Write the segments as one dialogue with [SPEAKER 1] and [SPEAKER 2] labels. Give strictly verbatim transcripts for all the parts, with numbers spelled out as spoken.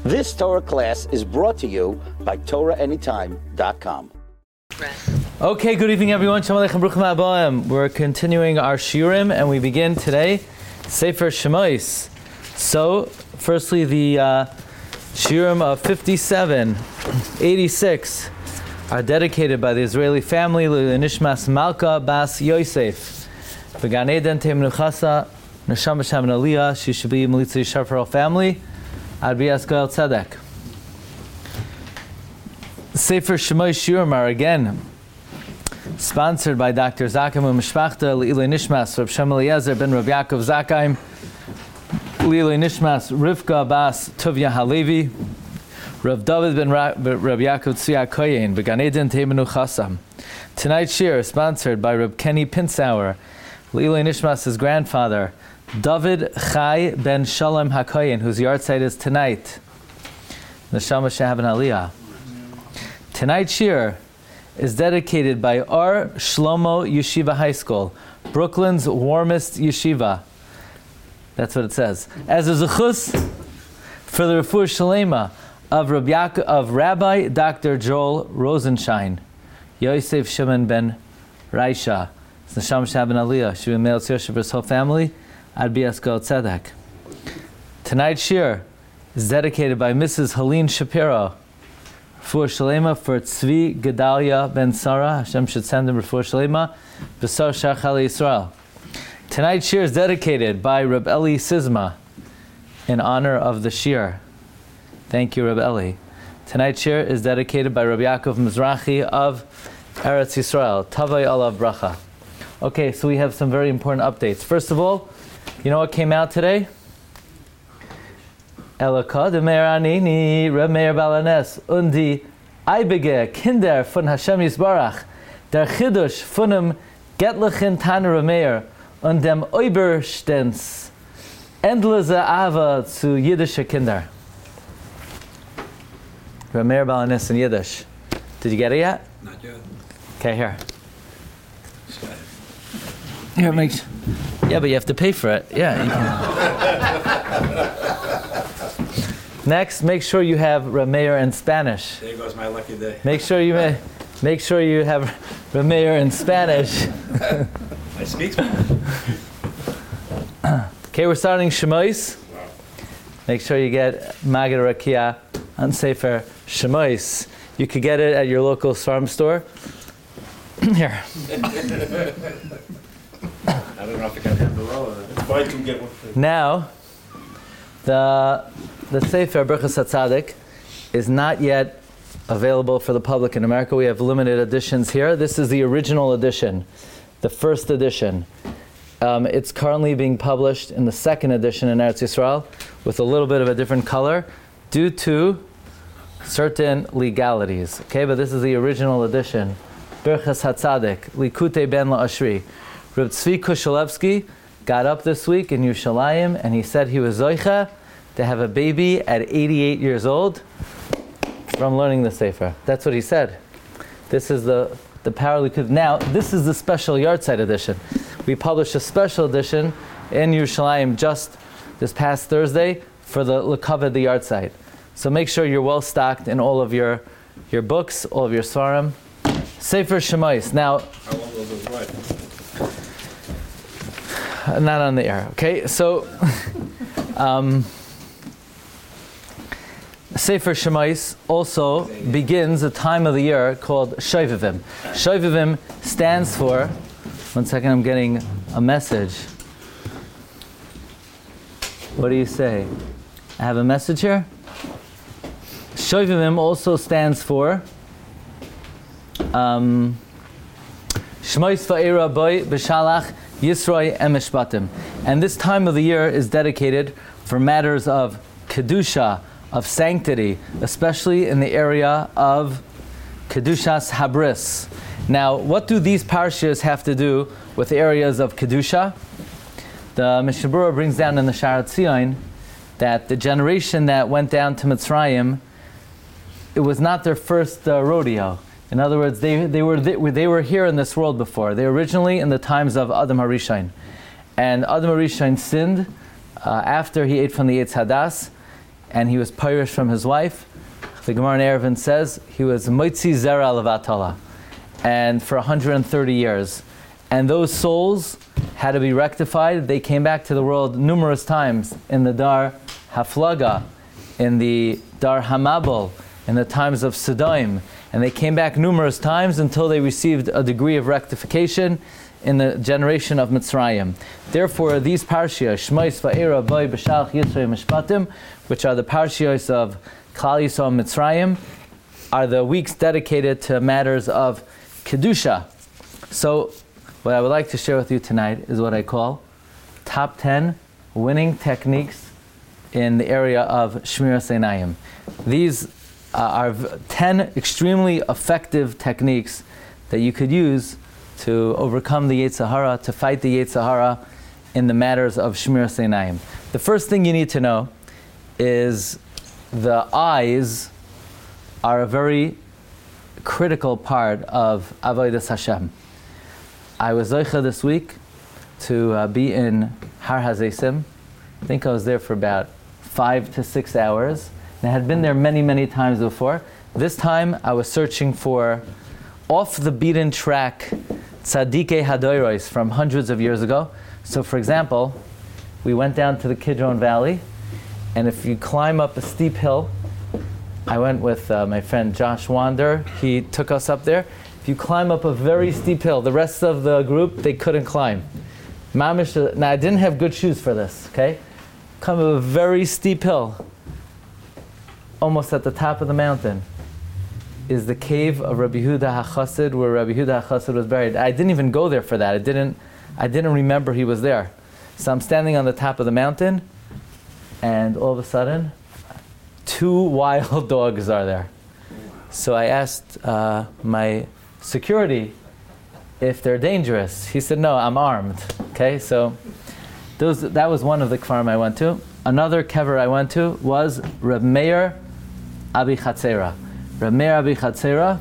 [SPEAKER 1] This Torah class is brought to you by Torah Anytime dot com.
[SPEAKER 2] Okay, good evening everyone. Shalom Aleichem, Bruchim Habayim. We're continuing our shiurim, and we begin today Sefer Shemos. So, firstly, the uh, shiurim of fifty-seven, eighty-six are dedicated by the Israeli family Nishmas Malka Bas Yosef. V'Gan Eden Te'Menuchasa Neshama Shem Aliyah. She should be Melitza Yishar for all family. Ad B'Yas Goel Tzedek. Sefer Shemos shiurim are again sponsored by Doctor Zakheim Umishpachta Le'ilei Nishmas Reb Shem Eliezer ben Reb Yaakov Zakheim Le'ilei Nishmas Rivka Bas Tuvia Halevi Reb David ben Reb Yaakov Tzvi Koyen B'Gan Eden Te'Menuchasa. Tonight's shir is sponsored by Reb Kenny Pinsauer Le'ilei Nishmas, his grandfather David Chai ben Shalom HaKoyen, whose yahrzeit is tonight. Neshama Shehav and Aliyah. Tonight's shir is dedicated by Ar Shlomo Yeshiva High School, Brooklyn's warmest yeshiva. That's what it says. As a zechus for the refuah shalema of, Rabbi, of Rabbi Doctor Joel Rosenshine, Yosef Shimon ben Raisha, Neshama Shehav and Aliyah, Shivim Me'el Tzir for his whole family, Ad B'Yas Goel Tzedek. Tonight's shir is dedicated by Missus Helene Shapiro, Refuah Shalema for Tzvi Gedalia ben Sarah. Hashem should send him Refuah Shalema. B'Sar Shach Chali Yisrael. Tonight's shir is dedicated by Reb Eli Sizma in honor of the shir. Thank you, Reb Eli. Tonight's shir is dedicated by Reb Yaakov Mizrahi of Eretz Yisrael. Tavai Alav Bracha. Okay, so we have some very important updates. First of all, you know what came out today? Elaka de Meranini, Reb Meir Balanes, undi Eibige, Kinder von Hashem Yisbarach, der Chidush von dem Getlichen Tana Reb Meir und dem Oberstens, endlose Ava zu Yiddische Kinder. Reb Meir Balanes in Yiddish. Did you get it yet?
[SPEAKER 3] Not yet.
[SPEAKER 2] Okay, here. Here, make sure. Yeah, but you have to pay for it. Yeah. You can. Next, make sure you have Reb Meir in Spanish.
[SPEAKER 3] There goes my lucky day.
[SPEAKER 2] Make sure you may, make sure you have Reb Meir in Spanish.
[SPEAKER 3] I speak Spanish.
[SPEAKER 2] Okay, we're starting Shemos. Make sure you get Magid Rakia on Sefer Shemos. You could get it at your local farm store. Here.
[SPEAKER 3] I don't know if I can have the roll. Buy two, get one free.
[SPEAKER 2] Now, the the Sefer Birchas HaTzadik is not yet available for the public in America. We have limited editions here. This is the original edition, the first edition. Um, it's currently being published in the second edition in Eretz Yisrael with a little bit of a different color due to certain legalities. Okay, but this is the original edition. Birchas HaTzadik, Likutei Ben LaAshri. Reb Tzvi Kushalevsky got up this week in Yerushalayim and he said he was zoicha to have a baby at eighty-eight years old from learning the Sefer. That's what he said. This is the, the power Likud. Now, this is the special yahrzeit edition. We published a special edition in Yerushalayim just this past Thursday for the Lekaved the yahrzeit. So make sure you're well stocked in all of your, your books, all of your svarim. Sefer Shemos. Now,
[SPEAKER 3] How long will this ride?
[SPEAKER 2] not on the air. Okay, so um, Sefer Shemos also begins a time of the year called Shovavim. Shovavim stands for. One second, I'm getting a message. What do you say? I have a message here. Shovavim also stands for um, Shmos Va'era Boy B'Shalach Yisroi Emishpatim. And this time of the year is dedicated for matters of Kedusha, of sanctity, especially in the area of Kedushas Habris. Now, what do these parshas have to do with areas of Kedusha? The Mishnah Berurah brings down in the Sha'ar Tzion that the generation that went down to Mitzrayim, it was not their first uh, rodeo. In other words, they, they, were, they, they were here in this world before. They were originally in the times of Adam HaRishon. And Adam HaRishon sinned uh, after he ate from the Eitz Hadas, and he was pirish from his wife. The Gemara in Eruvin says he was Moitzi Zera Levatala, and for one hundred thirty years. And those souls had to be rectified. They came back to the world numerous times in the Dar Haflaga, in the Dar Hamabel, in the times of Sodom. And they came back numerous times until they received a degree of rectification in the generation of Mitzrayim. Therefore, these parshiyos, Shmos, Va'era, Boy, B'Shalach, Yitzray, Mishpatim, which are the parshiyos of Klal Yisrael and Mitzrayim, are the weeks dedicated to matters of Kedusha. So, what I would like to share with you tonight is what I call top ten winning techniques in the area of Shmiras Einayim. These uh, are ten extremely effective techniques that you could use to overcome the Yetzer Hara, to fight the Yetzer Hara in the matters of Shmiras Einayim. The first thing you need to know is the eyes are a very critical part of Avodas Hashem. I was Zoicha this week to uh, be in Har HaZeisim. I think I was there for about five to six hours. And I had been there many, many times before. This time I was searching for off the beaten track Tzadikei Hadoros from hundreds of years ago. So for example, we went down to the Kidron Valley, and if you climb up a steep hill, I went with uh, my friend Josh Wander. He took us up there. If you climb up a very steep hill, the rest of the group, they couldn't climb. Mamish, now I didn't have good shoes for this, okay? Come up a very steep hill, almost at the top of the mountain, is the cave of Rabbi Yehuda HaChassid, where Rabbi Yehuda HaChassid was buried. I didn't even go there for that. I didn't, I didn't remember he was there. So I'm standing on the top of the mountain, and all of a sudden, two wild dogs are there. So I asked uh, my security if they're dangerous. He said, no, I'm armed. Okay, so those, that was one of the kfarim I went to. Another kever I went to was Reb Meir Abichatzera. Reb Meir Abichatzera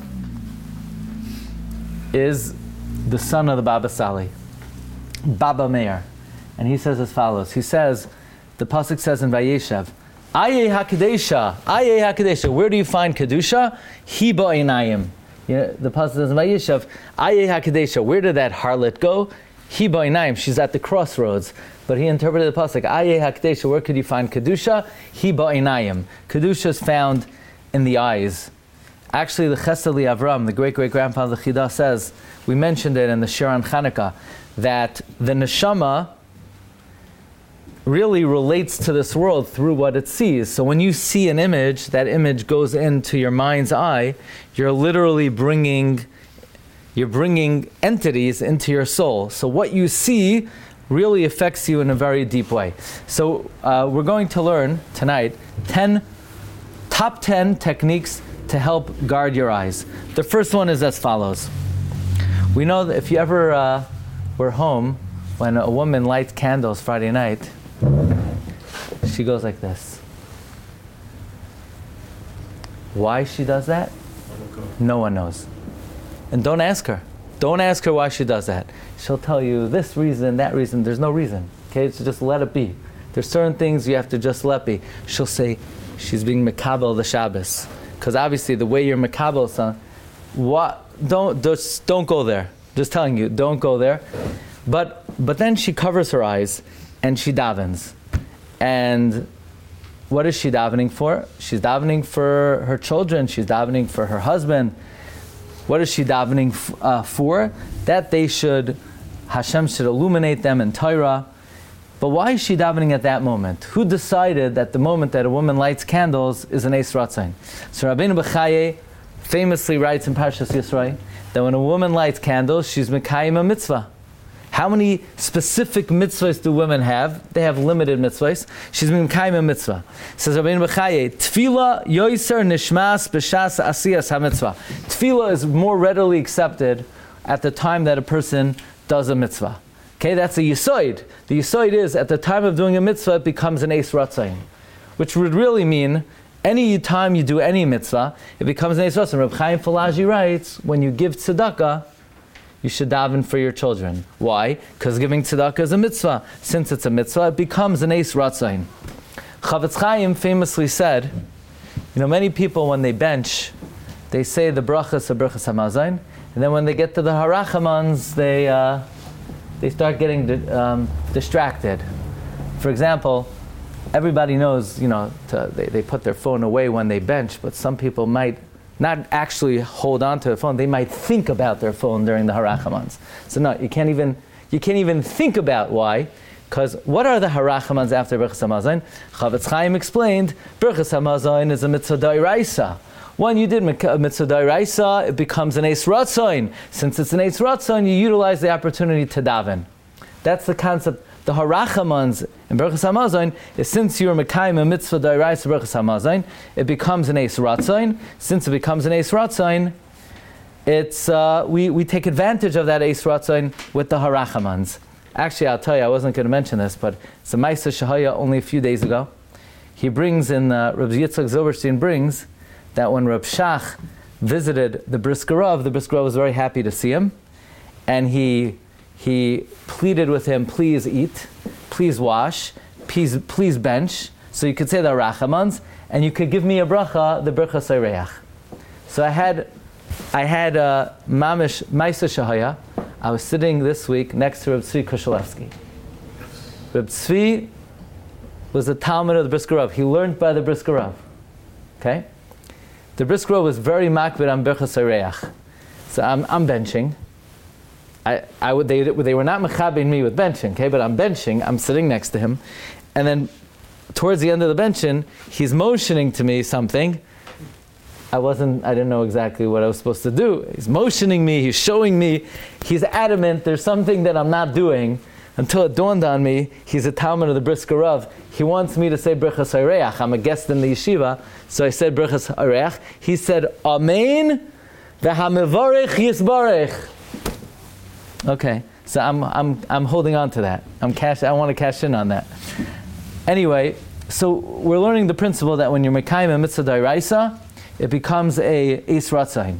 [SPEAKER 2] is the son of the Baba Sali, Baba Meir. And he says as follows. He says, the pasuk says in Vayeshev, Aye HaKadesha, Aye HaKadesha. Where do you find Kedusha? Hi ba'inayim. You know, the pasuk says in Vayeshev, Aye HaKadesha. Where did that harlot go? Hi ba'inayim. She's at the crossroads. But he interpreted the pasuk, Aye HaKadesha. Where could you find Kedusha? Hi ba'inayim. Kedusha is found in the eyes. Actually, the Chesed Avram, the great-great-grandfather of the Chidah, says, we mentioned it in the Shir on Chanukah, that the neshama really relates to this world through what it sees. So when you see an image, that image goes into your mind's eye, you're literally bringing, you're bringing entities into your soul. So what you see really affects you in a very deep way. So uh, we're going to learn tonight ten, top ten techniques to help guard your eyes. The first one is as follows. We know that if you ever uh, were home when a woman lights candles Friday night, she goes like this. Why she does that? No one knows. And don't ask her. Don't ask her why she does that. She'll tell you this reason, that reason. There's no reason. Okay, so just let it be. There's certain things you have to just let be. She'll say she's being mekabel the Shabbos. Because obviously the way you're mekabel, son, what? Don't just don't go there. Just telling you, don't go there. But but then she covers her eyes and she davens. And what is she davening for? She's davening for her children. She's davening for her husband. What is she davening f- uh, for? That they should, Hashem should illuminate them in Torah. But why is she davening at that moment? Who decided that the moment that a woman lights candles is an Eis Ratzain? So Rabbeinu Bechaye famously writes in Parshas Yisro that when a woman lights candles, she's mekayim a mitzvah. How many specific mitzvahs do women have? They have limited mitzvahs. She's mekayim a mitzvah. Says Rabbeinu Bechaye, Tefillah yoiser nishmas b'shas asiyas ha-mitzvah. Tefillah is more readily accepted at the time that a person does a mitzvah. Okay, that's a yisoid. The yisoid is, at the time of doing a mitzvah, it becomes an Eis Ratzain, which would really mean, any time you do any mitzvah, it becomes an Eis Ratzain. Reb Chaim Falaji writes, when you give tzedakah, you should daven for your children. Why? Because giving tzedakah is a mitzvah. Since it's a mitzvah, it becomes an Eis Ratzain. Chavetz Chaim famously said, you know, many people when they bench, they say the brachas of brachas hamazon, and then when they get to the harachamans, they uh, they start getting di- um, distracted. For example, everybody knows, you know, to, they, they put their phone away when they bench, but some people might not actually hold on to the phone. They might think about their phone during the harachamans. So no, you can't even you can't even think about why. Because what are the harachamans after Birchas Hamazon? Chavetz Chaim explained, Birchas Hamazon is a mitzvah d'oraisa. When you did a mitzvah d'oraisa, it becomes an eis ratzain. Since it's an eis ratzain, you utilize the opportunity to daven. That's the concept. The harachamans in Birchas Hamazon is since you're mekayim a mitzvah d'oraisa Birchas Hamazon, it becomes an eis ratzain. Since it becomes an eis ratzain, it's uh, we we take advantage of that eis ratzain with the harachamans. Actually, I'll tell you, I wasn't going to mention this, but it's a Maisa Shahaya only a few days ago. He brings in, uh, Reb Yitzchak Zilberstein brings that when Reb Shach visited the Brisker Rav, the Brisker Rav was very happy to see him, and he he pleaded with him, please eat, please wash, please please bench, so you could say the Rachamans, and you could give me a bracha, the Bracha Seireach. So I had I had uh, Mamish Maisa Shahaya. I was sitting this week next to Reb Tzvi Koshelevsky. Reb Tzvi was a Talmud of the Brisker Rav. He learned by the Brisker Rav. Okay? The Brisker Rav was very makbid on Birchas Hareach. So I'm, I'm benching. I, I would, they, they were not mechabein me with benching, okay? But I'm benching. I'm sitting next to him. And then towards the end of the benching, he's motioning to me something. I wasn't, I didn't know exactly what I was supposed to do. He's motioning me, he's showing me, he's adamant there's something that I'm not doing, until it dawned on me, he's a Talmud of the Brisker Rav. He wants me to say Birchas Hareach. I'm a guest in the yeshiva, so I said Birchas Hareach. He said, Amen, v'hamevarech yisbarech. Okay, so I'm I'm I'm holding on to that. I'm cash, I want to cash in on that. Anyway, so we're learning the principle that when you're mekayim a mitzvah d'oraisa, it becomes a eis ratzain.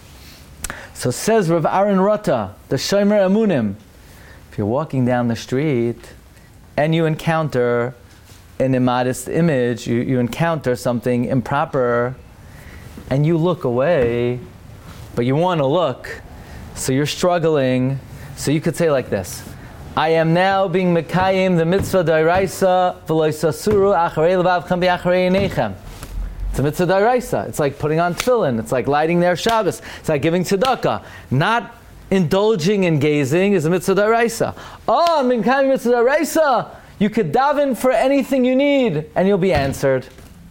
[SPEAKER 2] So says Rav Aaron Rata, the Shomer Amunim, if you're walking down the street and you encounter an immodest image, you, you encounter something improper, and you look away, but you want to look, so you're struggling, so you could say like this, I am now being mekayim the mitzvah d'oraisa v'lo sasuru acharei levavchem b'acharei einechem. It's a mitzvah d'oraisa. It's like putting on tefillin. It's like lighting their Shabbos. It's like giving tzedakah. Not indulging in gazing is a mitzvah d'oraisa. Oh, I'm mekayim mitzvah d'oraisa. You could daven for anything you need, and you'll be answered.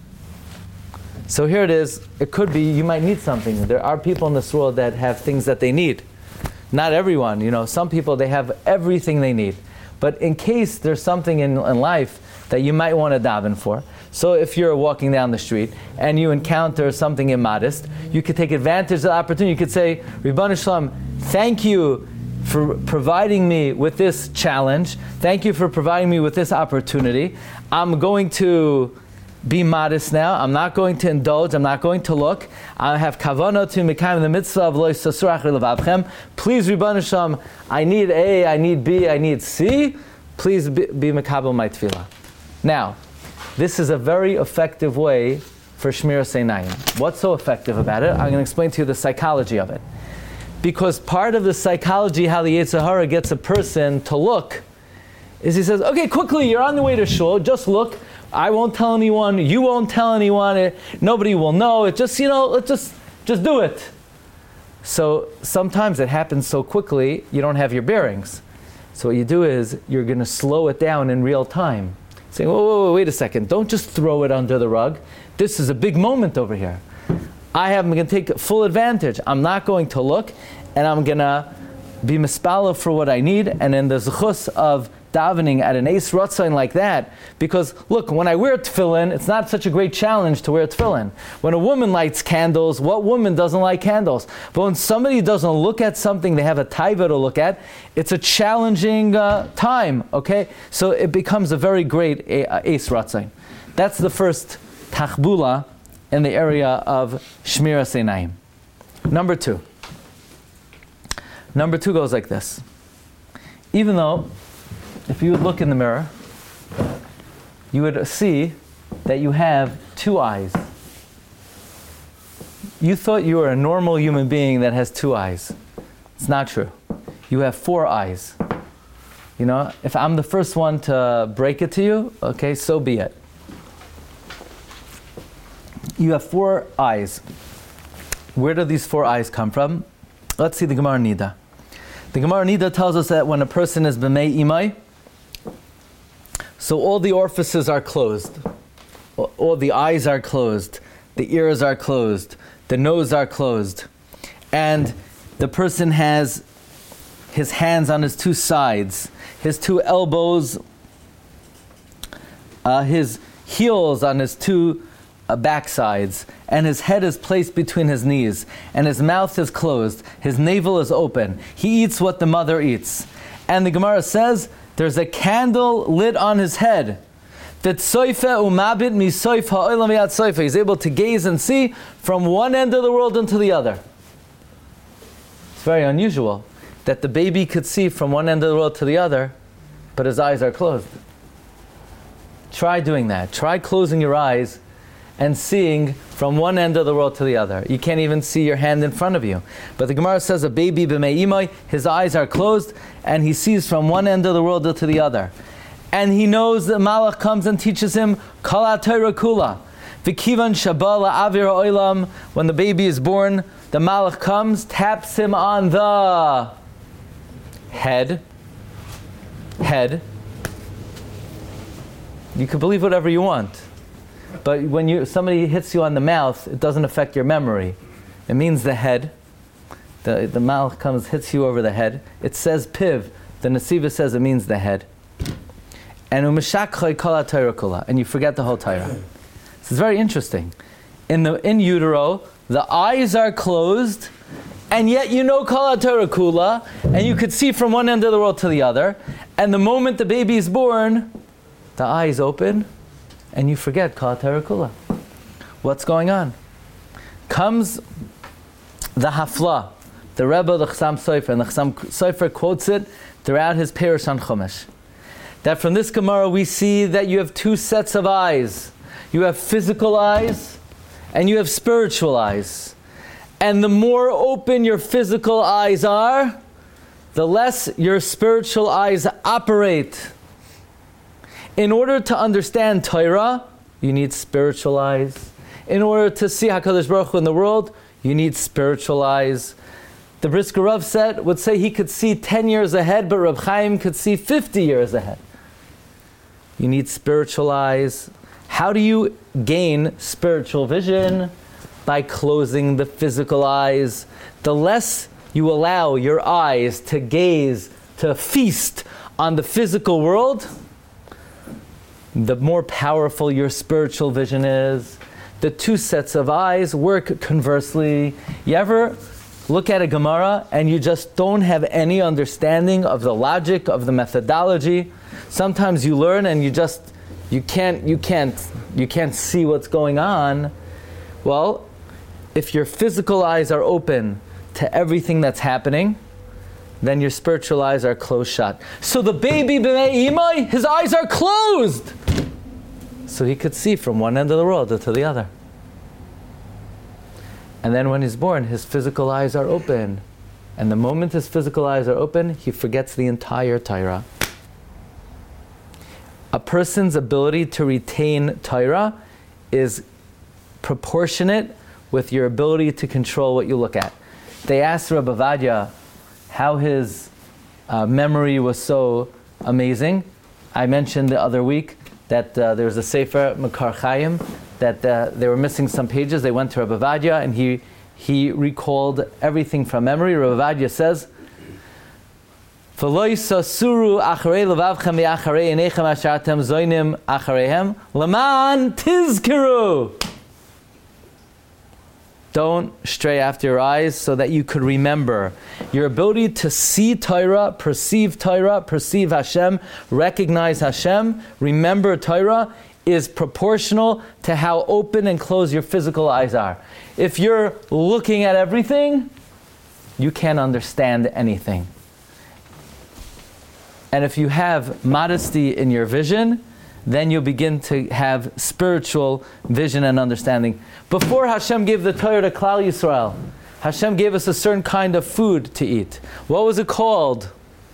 [SPEAKER 2] So here it is. It could be you might need something. There are people in this world that have things that they need. Not everyone. You know, some people, they have everything they need. But in case there's something in, in life that you might want to daven for, so if you're walking down the street and you encounter something immodest, you could take advantage of the opportunity. You could say, Ribbon Shalom, thank you for providing me with this challenge. Thank you for providing me with this opportunity. I'm going to be modest now. I'm not going to indulge. I'm not going to look. I have kavanah to mekayim the mitzvah of lo yisasur acharei levavchem. Please, Ribbon Shalom, I need A, I need B, I need C. Please be, be mekabel my tefillah. Now, this is a very effective way for Shmiras Einayim. What's so effective about it? I'm going to explain to you the psychology of it. Because part of the psychology how the Yetzer Hara gets a person to look is he says, okay, quickly, you're on the way to shul, just look. I won't tell anyone, you won't tell anyone, it, nobody will know. It just, you know, let's just, just do it. So sometimes it happens so quickly, you don't have your bearings. So what you do is, you're going to slow it down in real time. Saying, whoa, whoa, whoa, wait a second, don't just throw it under the rug. This is a big moment over here. I am going to take full advantage. I'm not going to look, and I'm going to be mispala for what I need, and in the zechus of davening at an eis ratzain like that, because look, when I wear tefillin, it's not such a great challenge to wear tefillin. When a woman lights candles, what woman doesn't like candles? But when somebody doesn't look at something, they have a taiva to look at, it's a challenging uh, time, okay? So it becomes a very great eis ratzain. That's the first tachbula in the area of Shmiras Einayim. Number two. Number two goes like this. Even though, if you would look in the mirror, you would see that you have two eyes. You thought you were a normal human being that has two eyes. It's not true. You have four eyes. You know, if I'm the first one to break it to you, okay, so be it. You have four eyes. Where do these four eyes come from? Let's see the Gemara Nida. The Gemara Nida tells us that when a person is b'mei imai, so all the orifices are closed. All the eyes are closed. The ears are closed. The nose are closed. And the person has his hands on his two sides, his two elbows, uh, his heels on his two uh, backsides, and his head is placed between his knees, and his mouth is closed, his navel is open. He eats what the mother eats. And the Gemara says, there's a candle lit on his head. He's able to gaze and see from one end of the world into the other. It's very unusual that the baby could see from one end of the world to the other, but his eyes are closed. Try doing that. Try closing your eyes and seeing from one end of the world to the other. You can't even see your hand in front of you. But the Gemara says a baby b'mei imai, his eyes are closed, and he sees from one end of the world to the other. And he knows that Malach comes and teaches him Kol HaTorah Kula. V'kivan Shabbat La'avir Olam. When the baby is born, the Malach comes, taps him on the head. Head. You can believe whatever you want. But when you somebody hits you on the mouth, it doesn't affect your memory. It means the head. The, the Malach comes, hits you over the head. It says piv. The Nesiva says it means the head. And umeshakchay kol haTorah kula, and you forget the whole Torah. This is very interesting. In the in utero, the eyes are closed, and yet you know kol haTorah kula, and you could see from one end of the world to the other. And the moment the baby is born, the eyes open, and you forget kol haTorah kula. What's going on? Comes the Hafla, the Rebbe, the Chassam Sofer, and the Chassam Sofer quotes it throughout his Perush on Chumash. That from this Gemara we see that you have two sets of eyes. You have physical eyes and you have spiritual eyes. And the more open your physical eyes are, the less your spiritual eyes operate. In order to understand Torah, you need spiritual eyes. In order to see HaKadosh Baruch Hu in the world, you need spiritual eyes. The Brisker Rav said, would say he could see ten years ahead, but Reb Chaim could see fifty years ahead. You need spiritual eyes. How do you gain spiritual vision? By closing the physical eyes. The less you allow your eyes to gaze, to feast on the physical world, the more powerful your spiritual vision is. The two sets of eyes work conversely. You ever look at a Gemara and you just don't have any understanding of the logic, of the methodology? Sometimes you learn and you just you can't you can't you can't see what's going on. Well, if your physical eyes are open to everything that's happening, then your spiritual eyes are closed shut. So the baby b'mei imai, his eyes are closed, so he could see from one end of the world to the other. And then when he's born, his physical eyes are open. And the moment his physical eyes are open, he forgets the entire Torah. A person's ability to retain Torah is proportionate with your ability to control what you look at. They asked Rabbi Ovadia how his uh, memory was so amazing. I mentioned the other week that uh, there was a Sefer, Makar Chaim, that uh, they were missing some pages. They went to Rabbi Ovadia and he he recalled everything from memory. Rabbi Ovadia says, "V'lo yisasuru acharei levavchem ve'acharei einechem asher atem zoinim achareihem leman tizkeru." Don't stray after your eyes so that you could remember. Your ability to see Torah, perceive Torah, perceive Hashem, recognize Hashem, remember Torah, is proportional to how open and closed your physical eyes are. If you're looking at everything, you can't understand anything. And if you have modesty in your vision, then you'll begin to have spiritual vision and understanding. Before Hashem gave the Torah to Klal Yisrael, Hashem gave us a certain kind of food to eat. What was it called?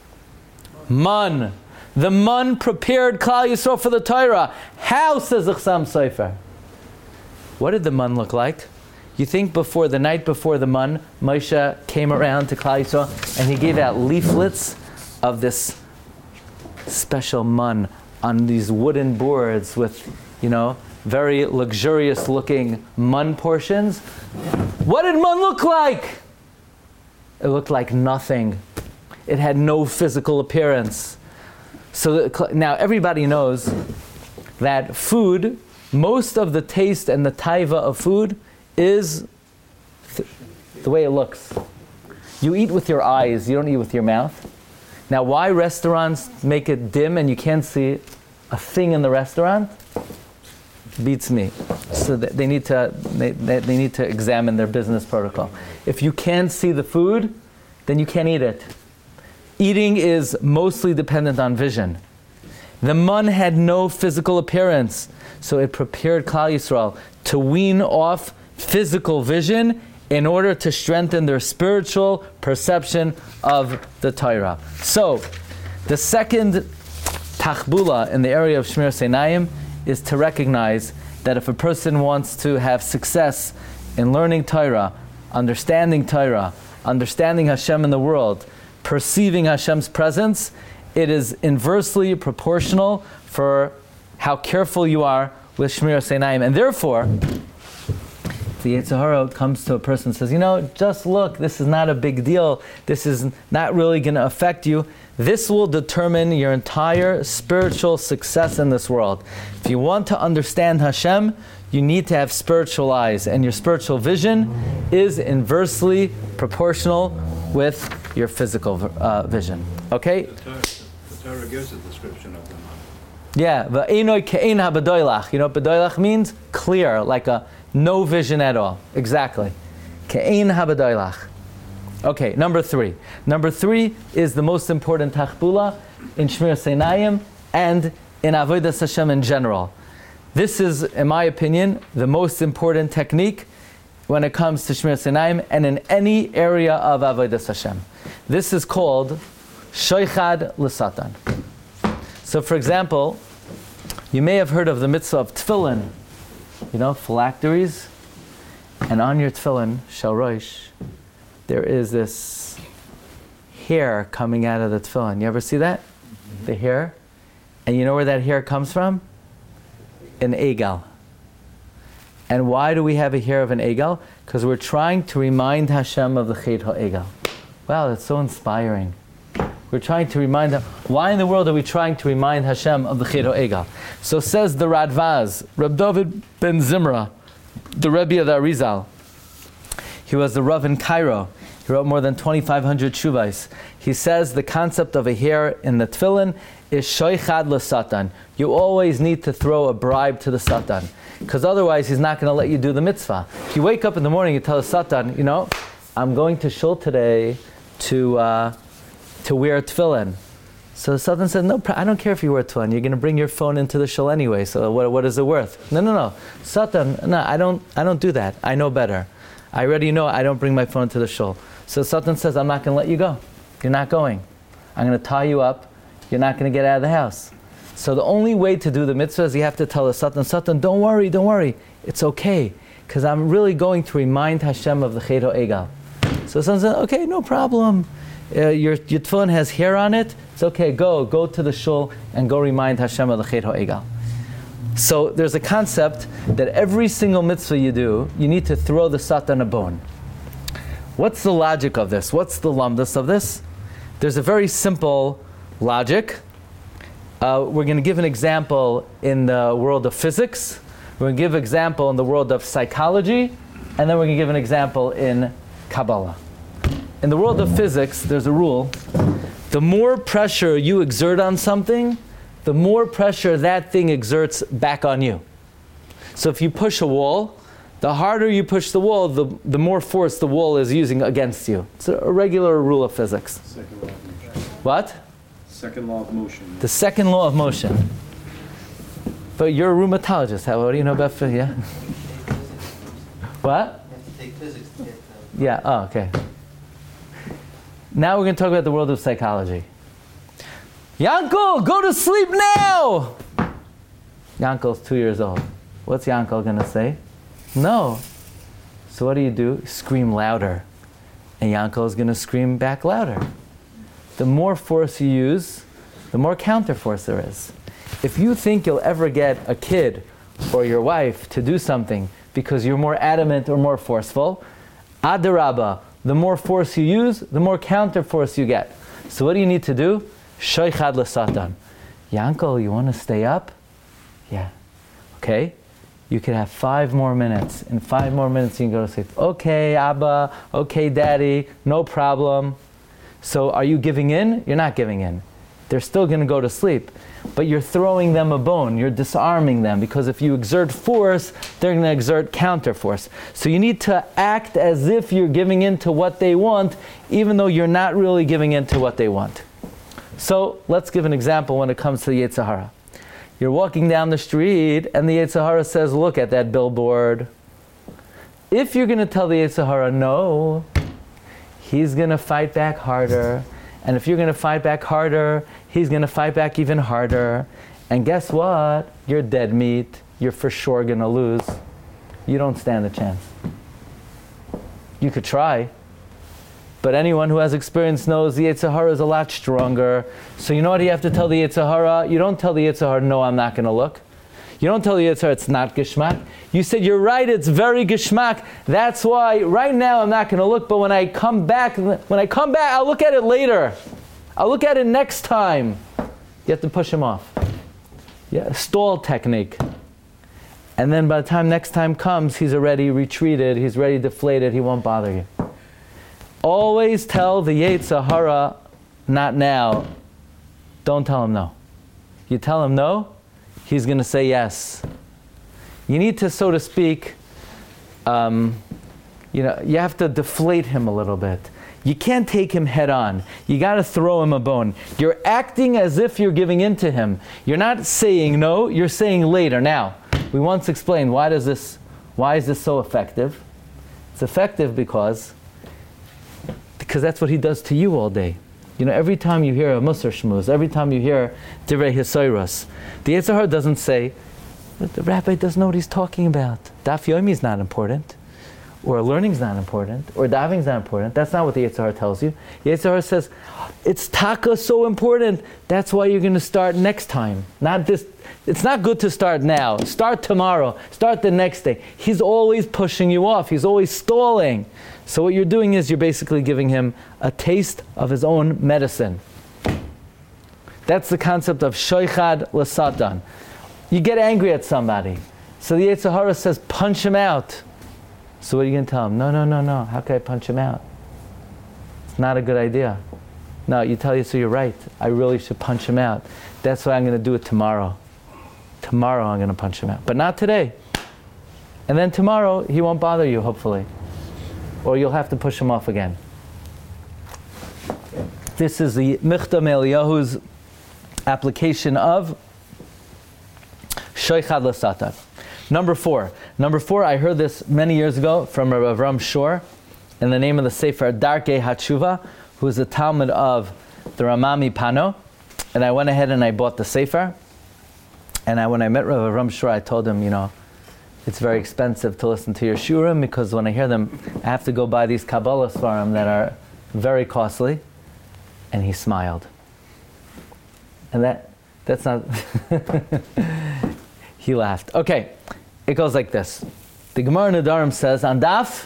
[SPEAKER 2] Man. The man prepared Klal Yisrael for the Torah. How, says the Chassam Sofer? What did the man look like? You think before, the night before the man, Moshe came around to Klal Yisrael and he gave out leaflets of this special man on these wooden boards with, you know, very luxurious looking man portions. What did man look like? It looked like nothing. It had no physical appearance. So now everybody knows that food, most of the taste and the taiva of food is th- the way it looks. You eat with your eyes, you don't eat with your mouth. Now, why restaurants make it dim and you can't see a thing in the restaurant? Beats me. So that they need to they, they, they need to examine their business protocol. If you can't see the food, then you can't eat it. Eating is mostly dependent on vision. The man had no physical appearance, so it prepared Klal Yisrael to wean off physical vision in order to strengthen their spiritual perception of the Torah. So, the second tachbula in the area of Shmiras Einayim is to recognize that if a person wants to have success in learning Torah, understanding Torah, understanding Hashem in the world, perceiving Hashem's presence, it is inversely proportional for how careful you are with Shmiras Einayim. And therefore, the Yetzer Hara comes to a person and says, you know, just look, this is not a big deal. This is not really going to affect you. This will determine your entire spiritual success in this world. If you want to understand Hashem, you need to have spiritual eyes, and your spiritual vision is inversely proportional with your physical uh, vision. Okay?
[SPEAKER 4] The Torah, the Torah gives a description of the man.
[SPEAKER 2] Yeah, v'einoi ke'ein ha'bedoilach. You know what bedoilach means? Clear, like a no vision at all. Exactly. Ke'ein ha'bedoilach. Okay, number three. Number three is the most important tachbula in Shmiras Einayim and in Avodas Hashem in general. This is, in my opinion, the most important technique when it comes to Shmiras Einayim and in any area of Avodas Hashem. This is called Shoichad L'Satan. So, for example, you may have heard of the mitzvah of tefillin, you know, phylacteries, and on your tefillin, Shel Rosh, there is this hair coming out of the tefillin. You ever see that? Mm-hmm. The hair? And you know where that hair comes from? An egal. And why do we have a hair of an egal? Because we're trying to remind Hashem of the Chet HaEgal. Wow, that's so inspiring. We're trying to remind Him. Why in the world are we trying to remind Hashem of the Chet HaEgal? So says the Radvaz, Reb David ben Zimra, the Rebbe of the Arizal. He was the Rav in Cairo. He wrote more than twenty-five hundred shuvais. He says the concept of a hair in the tefillin is shoichad l'satan. You always need to throw a bribe to the Satan, because otherwise he's not going to let you do the mitzvah. If you wake up in the morning, you tell the Satan, you know, I'm going to shul today to uh, to wear tefillin. So the Satan said, no, I don't care if you wear tefillin. You're going to bring your phone into the shul anyway. So what what is it worth? No, no, no, Satan, no, I don't I don't do that. I know better. I already know I don't bring my phone to the shul. So Satan says, I'm not going to let you go. You're not going. I'm going to tie you up. You're not going to get out of the house. So the only way to do the mitzvah is you have to tell the Satan, Satan, don't worry, don't worry. It's okay. Because I'm really going to remind Hashem of the Chet HaEgal. So Satan says, okay, no problem. Uh, your, your tefillin has hair on it. It's okay, go. Go to the shul and go remind Hashem of the Chet HaEgal. So there's a concept that every single mitzvah you do, you need to throw the Satan a bone. What's the logic of this? What's the lumdus of this? There's a very simple logic. Uh, we're going to give an example in the world of physics. We're going to give an example in the world of psychology. And then we're going to give an example in Kabbalah. In the world of physics, there's a rule. The more pressure you exert on something, the more pressure that thing exerts back on you. So if you push a wall, the harder you push the wall, the, the more force the wall is using against you. It's a regular rule of physics.
[SPEAKER 4] Second law of motion.
[SPEAKER 2] What?
[SPEAKER 4] Second law of motion.
[SPEAKER 2] The second law of motion. But you're a rheumatologist. How what do you know about physics? Yeah. What?
[SPEAKER 5] You have to take physics to get them.
[SPEAKER 2] Yeah. Oh, okay. Now we're going to talk about the world of psychology. Yankel, go to sleep now! Yankel's two years old. What's Yankel going to say? No. So what do you do? Scream louder. And Yankel is going to scream back louder. The more force you use, the more counterforce there is. If you think you'll ever get a kid or your wife to do something because you're more adamant or more forceful, adarabba, the more force you use, the more counterforce you get. So what do you need to do? Shoichad l'satan. Yankel, you want to stay up? Yeah. Okay. You could have five more minutes. In five more minutes you can go to sleep. Okay, Abba. Okay, Daddy. No problem. So are you giving in? You're not giving in. They're still going to go to sleep. But you're throwing them a bone. You're disarming them. Because if you exert force, they're going to exert counterforce. So you need to act as if you're giving in to what they want, even though you're not really giving in to what they want. So let's give an example when it comes to the Yetzer Hara. You're walking down the street and the Yetzer Hara says, look at that billboard. If you're going to tell the Yetzer Hara no, he's going to fight back harder. And if you're going to fight back harder, he's going to fight back even harder. And guess what? You're dead meat. You're for sure going to lose. You don't stand a chance. You could try. But anyone who has experience knows the Yetzer Hara is a lot stronger. So you know what you have to tell the Yetzer Hara? You don't tell the Yetzer Hara, no, I'm not going to look. You don't tell the Yetzer Hara, it's not Geshmak. You said, you're right, it's very Geshmak. That's why right now I'm not going to look, but when I come back, when I come back, I'll look at it later. I'll look at it next time. You have to push him off. Yeah, stall technique. And then by the time next time comes, he's already retreated, he's already deflated, he won't bother you. Always tell the Yetzer Hara, not now. Don't tell him no. You tell him no, he's going to say yes. You need to, so to speak, um, you know, you have to deflate him a little bit. You can't take him head on. You got to throw him a bone. You're acting as if you're giving in to him. You're not saying no, you're saying later. Now, we once explained why does this, why is this so effective? It's effective because because that's what he does to you all day. You know, every time you hear a Musar Shmuz, every time you hear Divrei Hisoros, the Yetzer Hara doesn't say, the rabbi doesn't know what he's talking about. Daf Yomi is not important, or learning is not important, or davening is not important. That's not what the Yetzer Hara tells you. The Yetzer Hara says, it's taka so important, that's why you're going to start next time. Not this. It's not good to start now. Start tomorrow. Start the next day. He's always pushing you off. He's always stalling. So what you're doing is you're basically giving him a taste of his own medicine. That's the concept of shoichad l'satan. You get angry at somebody. So the Yetzer Hara says, punch him out. So what are you going to tell him? No, no, no, no. How can I punch him out? It's not a good idea. No, you tell you, so you're right. I really should punch him out. That's why I'm going to do it tomorrow. Tomorrow I'm going to punch him out. But not today. And then tomorrow he won't bother you, hopefully. Or you'll have to push him off again. This is the Michtam Eliyahu's application of Shoichad l'satan. Number four. Number four, I heard this many years ago from Rav Avram Shor in the name of the Sefer Darkei HaTshuva, who is a Talmud of the Ramami Pano. And I went ahead and I bought the Sefer. And I, when I met Rav Avram Shor, I told him, you know, it's very expensive to listen to your shurim because when I hear them, I have to go buy these Kabbalah Svarim that are very costly. And he smiled. And that that's not... He laughed. Okay, it goes like this. The Gemara Nedarim says, on Daf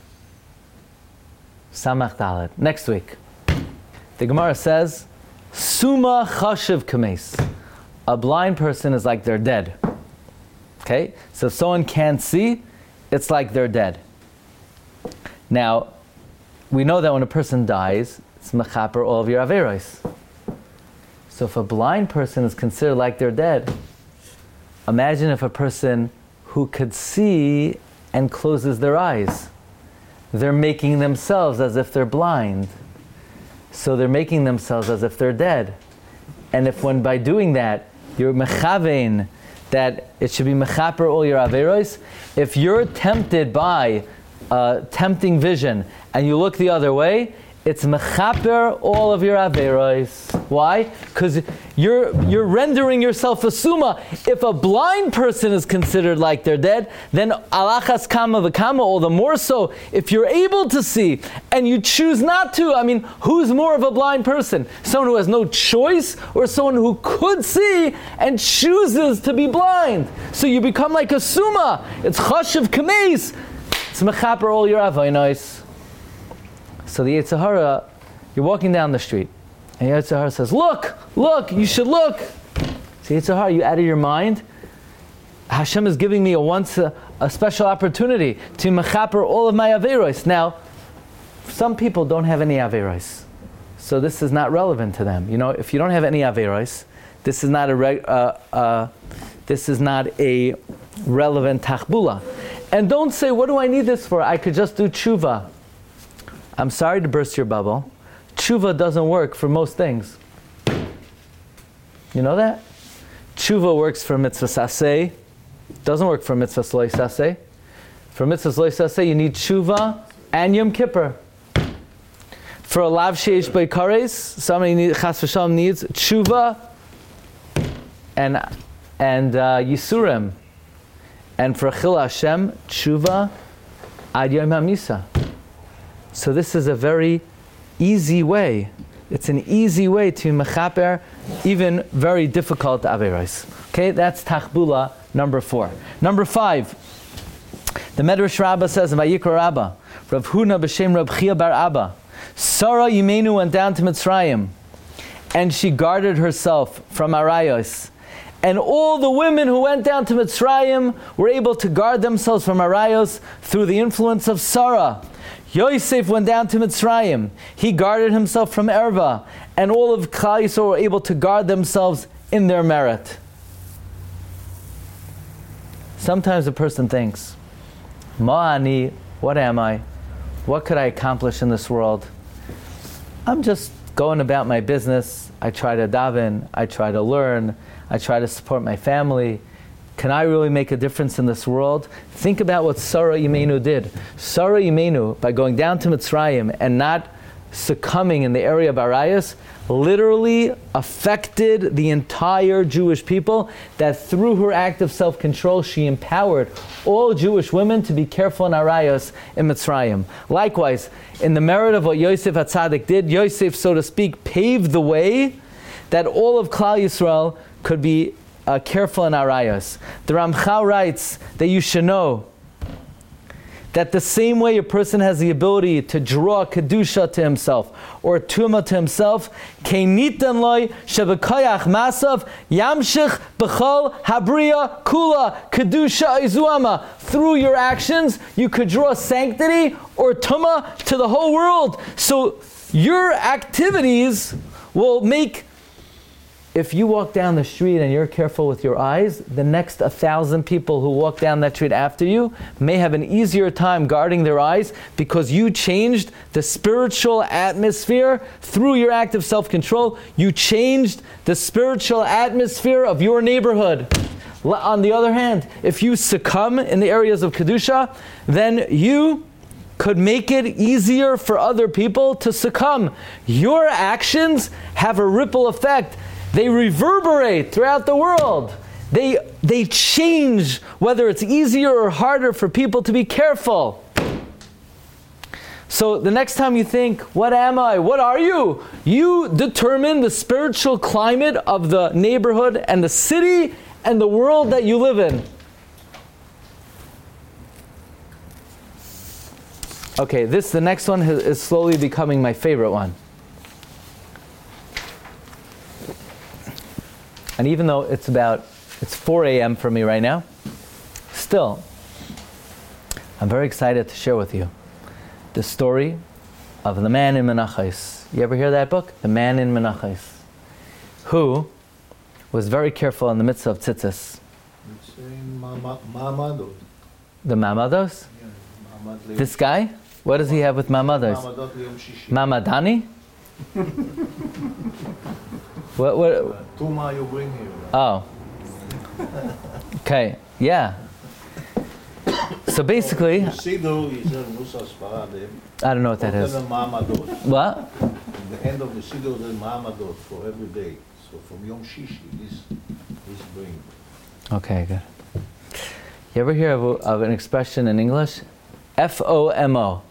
[SPEAKER 2] Samach Dalet, next week. The Gemara says, Suma chashiv kames. A blind person is like they're dead. Okay? So if someone can't see, it's like they're dead. Now, we know that when a person dies, it's mechaper all of your averos. So if a blind person is considered like they're dead, imagine if a person who could see and closes their eyes. They're making themselves as if they're blind. So they're making themselves as if they're dead. And if when by doing that, you're mechavein that it should be mechaper all your averos. If you're tempted by a tempting vision and you look the other way, it's mechaper all of your averos. Why? Because you're you're rendering yourself a summa. If a blind person is considered like they're dead, then alachas kama v'kama, all the more so if you're able to see and you choose not to. I mean, who's more of a blind person? Someone who has no choice, or someone who could see and chooses to be blind? So you become like a summa. It's chashiv kameis. It's mechaper all your avonos. So the Yetzer Hara, you're walking down the street, and the Yetzer Hara says, look, look, you should look. So Yetzer Hara, you out of your mind? Hashem is giving me a once a, a special opportunity to mechaper all of my averos. Now, some people don't have any averos, so this is not relevant to them. You know, if you don't have any averos, this is not a reg, uh, uh, this is not a relevant tachbula. And don't say, what do I need this for? I could just do tshuva. I'm sorry to burst your bubble. Tshuva doesn't work for most things. You know that? Tshuva works for mitzvahs aseh. Doesn't work for mitzvahs lo aseh. For mitzvahs lo aseh, you need tshuva and Yom Kippur. For a lav sheish beikares, somebody need, chas v'shalom needs tshuva and and uh, yisurim. And for Chil Hashem, tshuva ad yom hamisa. So this is a very easy way. It's an easy way to mechaper even very difficult averos. Okay, that's tachbula number four. Number five, the Medrash Rabbah says in Vayikra Rabbah, Rav Huna b'shem Rav Chia bar Abba, Sarah Yimenu went down to Mitzrayim, and she guarded herself from arayos. And all the women who went down to Mitzrayim were able to guard themselves from arayos through the influence of Sarah. Yosef went down to Mitzrayim. He guarded himself from erva, and all of Klal Yisrael were able to guard themselves in their merit. Sometimes a person thinks, Ma'ani, what am I? What could I accomplish in this world? I'm just going about my business. I try to daven. I try to learn. I try to support my family. Can I really make a difference in this world? Think about what Sarah Imenu did. Sarah Imenu, by going down to Mitzrayim and not succumbing in the area of Arayas, literally affected the entire Jewish people, that through her act of self-control, she empowered all Jewish women to be careful in Arayas in Mitzrayim. Likewise, in the merit of what Yosef HaTzadik did, Yosef, so to speak, paved the way that all of Klal Yisrael could be Uh, careful in arayos. The Ramchal writes that you should know that the same way a person has the ability to draw kedusha to himself or tuma to himself, keinitan loy shebekayach masav yamshich b'chol habriya kula kedusha izuama. Through your actions, you could draw sanctity or tuma to the whole world. So your activities will make. If you walk down the street and you're careful with your eyes, the next a thousand people who walk down that street after you may have an easier time guarding their eyes because you changed the spiritual atmosphere through your act of self-control. You changed the spiritual atmosphere of your neighborhood. On the other hand, if you succumb in the areas of Kedusha, then you could make it easier for other people to succumb. Your actions have a ripple effect. They reverberate throughout the world. They, they change whether it's easier or harder for people to be careful. So the next time you think, what am I? What are you? You determine the spiritual climate of the neighborhood and the city and the world that you live in. Okay, this, the next one is slowly becoming my favorite one. And even though it's about, it's four a.m. for me right now, still, I'm very excited to share with you the story of the man in Menachos. You ever hear that book? The Man in Menachos, who was very careful in the midst of tzitzis.
[SPEAKER 4] It's in Ma'amadot.
[SPEAKER 2] The Ma'amados?
[SPEAKER 4] Yeah, Ma'amad
[SPEAKER 2] This guy? What does he have with Ma'amados?
[SPEAKER 4] Ma'amadot Liyom Shishi.
[SPEAKER 2] Mamadani? What? What?
[SPEAKER 4] Tuma you bring here.
[SPEAKER 2] Oh. Okay, yeah. So basically,
[SPEAKER 4] Siddur is a Nusach Sfarad.
[SPEAKER 2] I don't know what that is.
[SPEAKER 4] Ma'amadot.
[SPEAKER 2] What?
[SPEAKER 4] The end of the Siddur is Ma'amadot for every day. So from Yom Shishi, this this bring.
[SPEAKER 2] Okay, good. You ever hear of, a, of an expression in English? F O M O.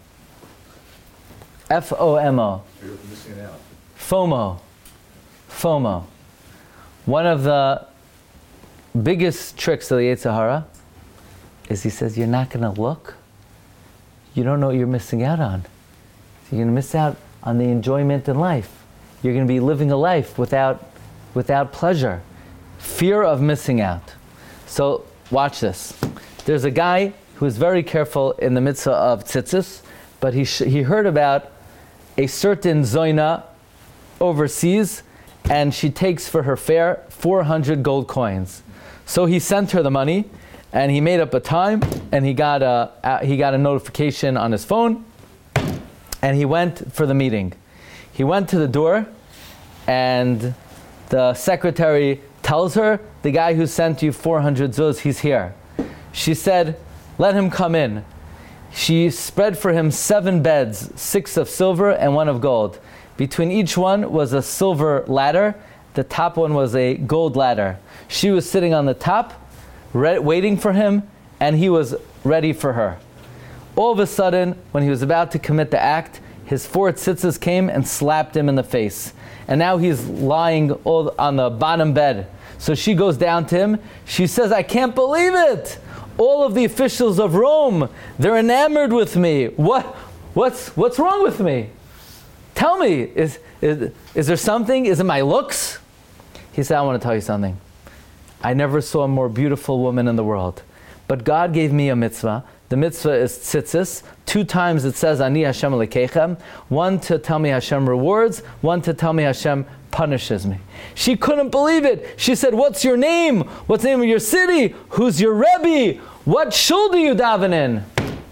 [SPEAKER 2] F O M O.
[SPEAKER 3] You're missing out.
[SPEAKER 2] FOMO. FOMO. One of the biggest tricks of the Yetzer Hara is he says, you're not going to look. You don't know what you're missing out on. So you're going to miss out on the enjoyment in life. You're going to be living a life without, without pleasure. Fear of missing out. So watch this. There's a guy who is very careful in the mitzvah of tzitzis, but he, sh- he heard about a certain Zoina overseas, and she takes for her fare four hundred gold coins. So he sent her the money, and he made up a time, and he got a, uh, he got a notification on his phone, and he went for the meeting. He went to the door, and the secretary tells her, the guy who sent you four hundred zuz, he's here. She said, let him come in. She spread for him seven beds, six of silver and one of gold. Between each one was a silver ladder. The top one was a gold ladder. She was sitting on the top, re- waiting for him, and he was ready for her. All of a sudden, when he was about to commit the act, his four tzitzis came and slapped him in the face. And now he's lying all on the bottom bed. So she goes down to him. She says, I can't believe it! All of the officials of Rome, they're enamored with me. What, what's, what's wrong with me? Tell me, is, is, is there something? Is it my looks? He said, I want to tell you something. I never saw a more beautiful woman in the world. But God gave me a mitzvah. The mitzvah is tzitzis. Two times it says, Ani Hashem Elokeichem. One to tell me Hashem rewards, one to tell me Hashem punishes me. She couldn't believe it. She said, what's your name? What's the name of your city? Who's your Rebbe? What shul do you daven in?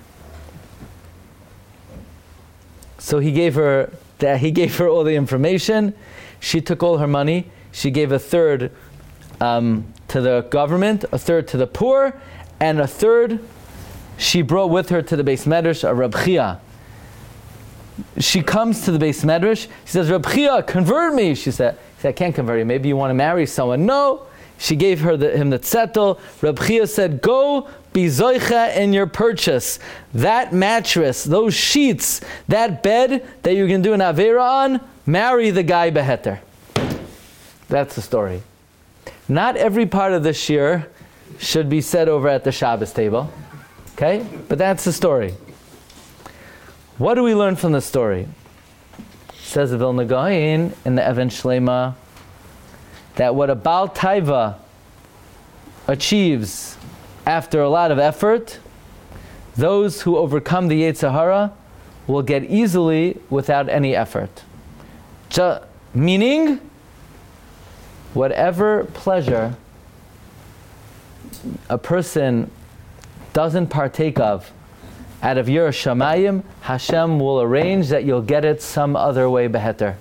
[SPEAKER 2] So he gave her that he gave her all the information. She took all her money. She gave a third um, to the government, a third to the poor, and a third she brought with her to the Beis Medrash, a Reb Chia. She comes to the Beis Medrash. She says, Reb Chia, convert me. She said, he said, I can't convert you. Maybe you want to marry someone. No. She gave her the, him the tzettel. Reb Chia said, go be zoicha in your purchase. That mattress, those sheets, that bed that you're going to do an avera on, marry the guy beheter. That's the story. Not every part of the shir should be said over at the Shabbos table. Okay? But that's the story. What do we learn from the story? Says the Vilna Gaon in the Even Shlema that what a Baal Taiva achieves after a lot of effort, those who overcome the Yetzer Hara will get easily without any effort. Just, meaning, whatever pleasure a person doesn't partake of out of Yiras Shamayim, Hashem will arrange that you'll get it some other way beheter.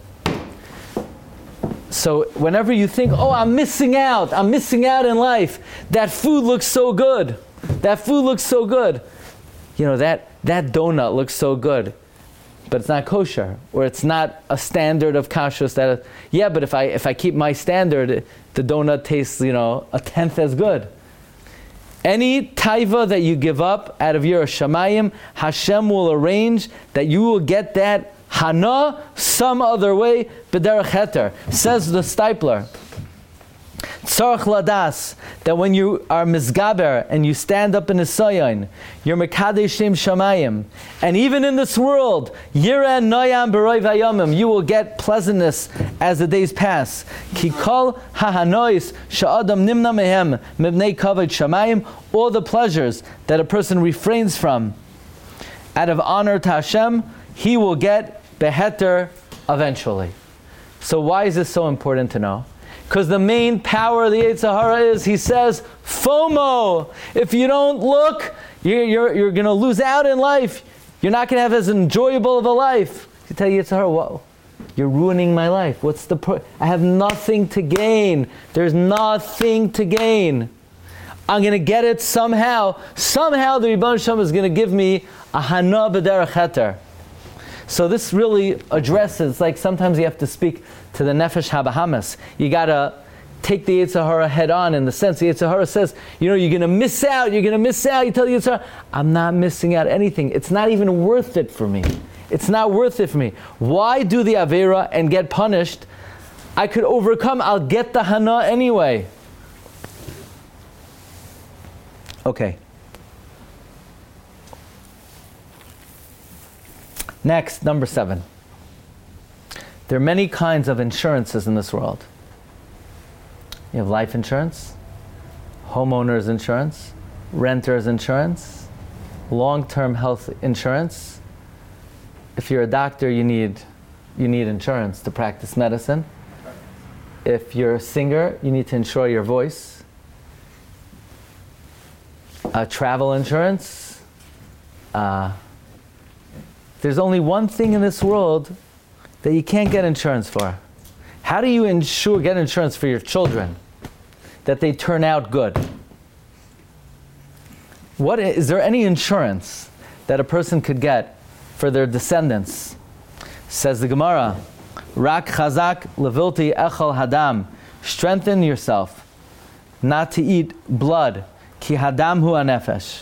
[SPEAKER 2] So whenever you think, oh, I'm missing out, I'm missing out in life, that food looks so good, that food looks so good, you know, that, that donut looks so good, but it's not kosher, or it's not a standard of kashrus that, yeah, but if I if I keep my standard, the donut tastes, you know, a tenth as good. Any taiva that you give up out of Yiras Shamayim, Hashem will arrange that you will get that hana some other way, b'derech heter. Says the Stipler, tzarich ladas, that when you are mizgaber and you stand up in the sayon, you're mekadesh shem shamayim, and even in this world, yira noyam b'roi vayomim, you will get pleasantness as the days pass. Ki kol hahanois sha'adam nimna mehem mibnei kavod shamayim, all the pleasures that a person refrains from out of honor to Hashem, he will get beheter eventually. So why is this so important to know? Because the main power of the Yetzer Hara is, he says, FOMO. If you don't look, you're, you're, you're going to lose out in life. You're not going to have as enjoyable of a life. You tell Yetzer Hara, whoa, you're ruining my life. What's the pro- I have nothing to gain. There's nothing to gain. I'm going to get it somehow. Somehow the Rebbeinu Shalom is going to give me a hana b'derech heter. So this really addresses, like sometimes you have to speak to the nefesh habahamas. You got to take the Yetzer Hara head on, in the sense the Yetzer Hara says, you know, you're going to miss out, you're going to miss out. You tell the Yetzer Hara, I'm not missing out anything. It's not even worth it for me. It's not worth it for me. Why do the Avera and get punished? I could overcome, I'll get the hana anyway. Okay. Next, number seven. There are many kinds of insurances in this world. You have life insurance, homeowners insurance, renters insurance, long-term health insurance. If you're a doctor, you need you need insurance to practice medicine. If you're a singer, you need to insure your voice. Uh, travel insurance. Uh, there's only one thing in this world that you can't get insurance for. How do you insure, get insurance for your children? That they turn out good. What is, is there any insurance that a person could get for their descendants? Says the Gemara, Rak chazak levilti echel hadam. Strengthen yourself not to eat blood. Ki hadam hu anefesh.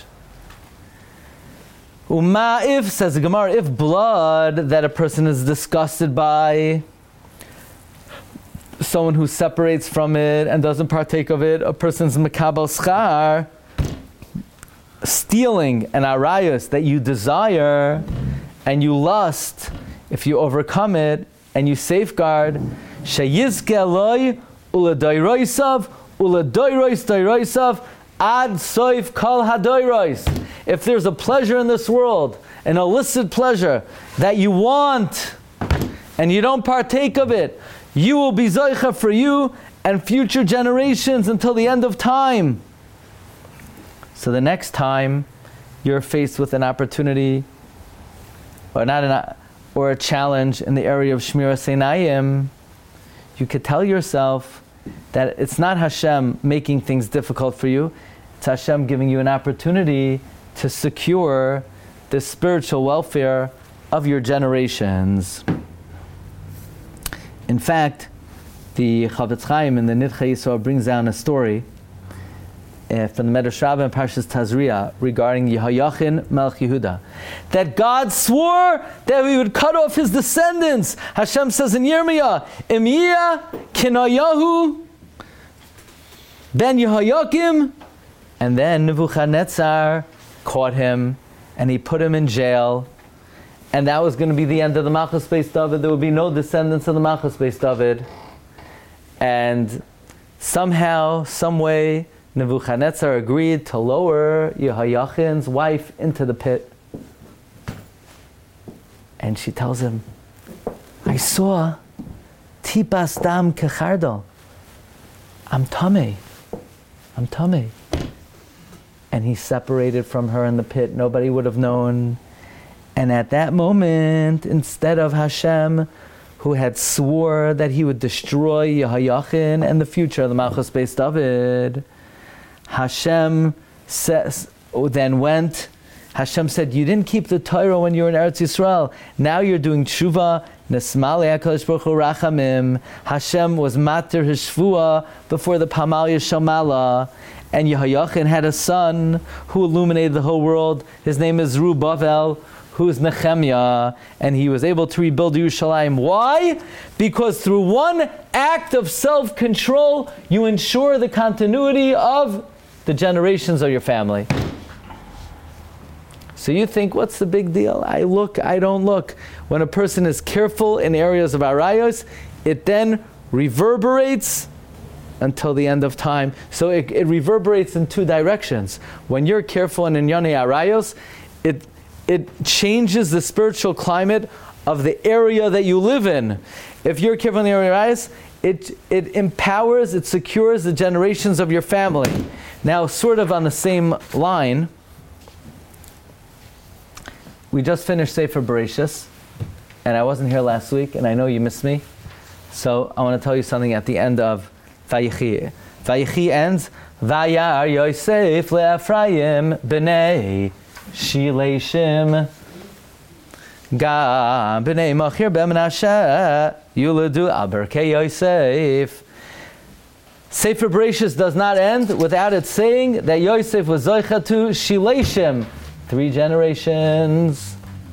[SPEAKER 2] Uma if, says the Gemara, if blood that a person is disgusted by, someone who separates from it and doesn't partake of it, a person's mekabel schar, stealing an arayos that you desire and you lust, if you overcome it and you safeguard, sheyizke eloi uladayroisav uladayrois dayroisav ad soif kol hadayrois. If there's a pleasure in this world, an illicit pleasure that you want and you don't partake of it, you will be zoicha for you and future generations until the end of time. So the next time you're faced with an opportunity, or not an, or a challenge in the area of Shmiras Einayim, you could tell yourself that it's not Hashem making things difficult for you, it's Hashem giving you an opportunity to secure the spiritual welfare of your generations. In fact, the Chavetz Chaim in the Nidchei Yisrael brings down a story uh, from the Medrash Rabbah and Parshas Tazria regarding Yehoiachin Melech Yehuda, that God swore that we would cut off his descendants. Hashem says in Yirmiyah, Imiyah Kinayahu ben Yehoiakim, and then Nebuchadnezzar caught him and he put him in jail. And that was going to be the end of the Malchus Beis David. There would be no descendants of the Malchus Beis David. And somehow, some way, Nebuchadnezzar agreed to lower Yehoiachin's wife into the pit. And she tells him, I saw tipas dam kechardal. I'm tamei. I'm tamei. And he separated from her in the pit. Nobody would have known. And at that moment, instead of Hashem, who had swore that he would destroy Yehoiachin and the future of the Malchus Beis David, Hashem says, then went, Hashem said, you didn't keep the Torah when you were in Eretz Yisrael. Now you're doing tshuva. Nesmale HaKadosh Baruch Hu Rachamim. Hashem was matir his shvua before the Pamal Yishamala. And Yehoiachin had a son who illuminated the whole world. His name is Zerubbabel, who's Nehemiah, and he was able to rebuild Yerushalayim. Why? Because through one act of self-control, you ensure the continuity of the generations of your family. So you think, what's the big deal? I look, I don't look. When a person is careful in areas of arayos, it then reverberates until the end of time. So it, it reverberates in two directions. When you're careful in Inyane Arayos, it it changes the spiritual climate of the area that you live in. If you're careful in the area of Arayos, it it empowers, it secures the generations of your family. Now, sort of on the same line, we just finished Sefer Bereshis, and I wasn't here last week, and I know you missed me. So I want to tell you something at the end of Vayechi. Vayechi ends, Vayar Yosef le'Ephraim b'nei Shileshim. Ga b'nei Machir b'Menashe Yuladu al Berkei Yosef. Sefer Bereshis does not end without it saying that Yosef was Zoicha to Shileshim, three generations.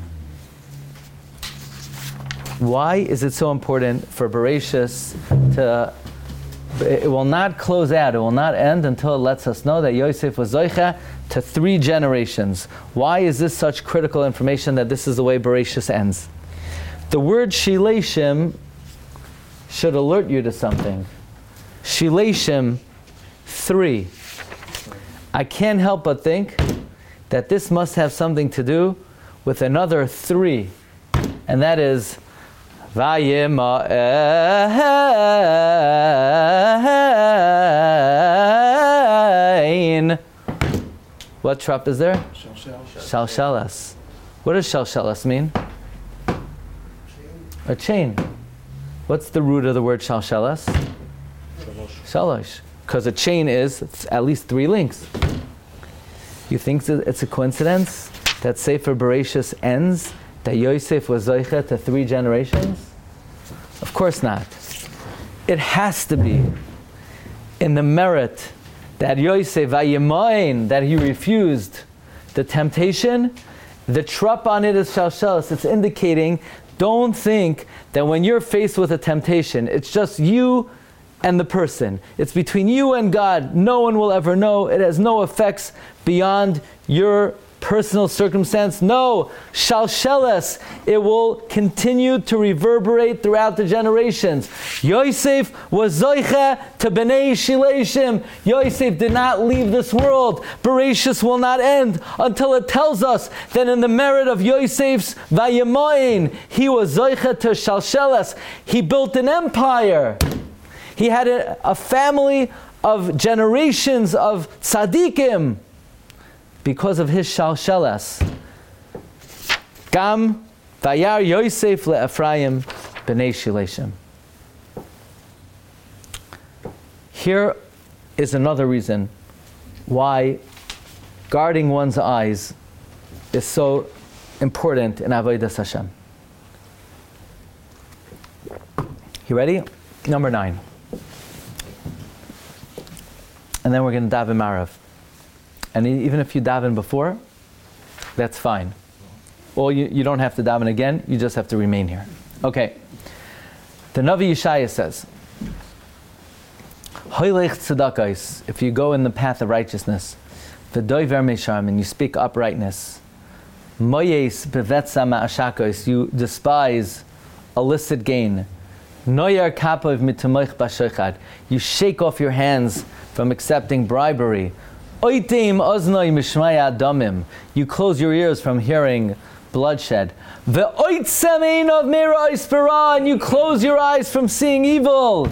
[SPEAKER 2] Why is it so important for Bereshis to, it will not close out, it will not end until it lets us know that Yosef was Zoicha to three generations. Why is this such critical information that this is the way Bereshis ends? The word Shileshim should alert you to something. Shileshim, three. I can't help but think that this must have something to do with another three, and that is Vayima'ein. What trop is there? Shalshalas. What does shalshalas mean? A chain. What's the root of the word shalshalas? Shalosh. Because a chain is at least three links. You think it's a coincidence that Sefer Bereshis ends that Yosef was Zoicha to three generations? Of course not. It has to be in the merit that Yosef, Vayimayin, that he refused the temptation. The trup on it is Shalshalas. It's indicating, don't think that when you're faced with a temptation, it's just you and the person. It's between you and God. No one will ever know. It has no effects beyond your personal circumstance. No, shalsheles, it will continue to reverberate throughout the generations. Yosef was zoicha to b'nei shileshim. Yosef did not leave this world. Bereshis will not end until it tells us that in the merit of Yosef's vayemoin, he was zoicha to shalsheles. He built an empire. He had a, a family of generations of tzaddikim because of his shalshelas. Gam vayar Yosef le'Ephraim b'nei Shileshim. Here is another reason why guarding one's eyes is so important in Avodas Hashem. You ready? Number nine. And then we're going to daven Marav. And even if you daven before, that's fine. Or you, you don't have to daven again, you just have to remain here. Okay. The Navi Yeshaya says, Hoylech tzedakos, if you go in the path of righteousness, v'doiver mesham, and you speak uprightness, moyes bevetza ma'ashakos, you despise illicit gain, noyar kapov mitamoich b'shechad, you shake off your hands from accepting bribery. Oitim oznoi mishmaya damim. You close your ears from hearing bloodshed. Ve'oitsemein of mira ispera, and you close your eyes from seeing evil.